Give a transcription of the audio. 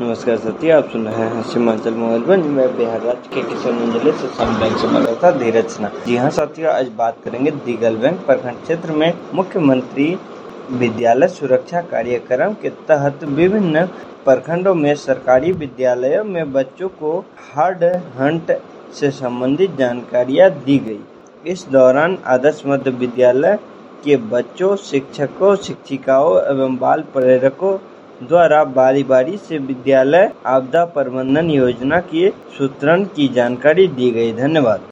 नमस्कार साथी, आप सुन रहे हैं सीमांचल मोबाइल पर। मैं बिहार राज्य के किसान मंडल से संघ बैंक संवाददाता धीरज सिन्हा। जी हाँ साथियों, आज बात करेंगे दिगल बैंक प्रखंड क्षेत्र में मुख्यमंत्री विद्यालय सुरक्षा कार्यक्रम के तहत विभिन्न प्रखंडों में सरकारी विद्यालयों में बच्चों को हार्ड हंट से संबंधित जानकारियां दी गई। इस दौरान आदर्श मध्य विद्यालय के बच्चों, शिक्षकों, शिक्षिकाओं एवं बाल प्रेरकों द्वारा बारी बारी से विद्यालय आपदा प्रबंधन योजना के सूत्रण की जानकारी दी गई। धन्यवाद।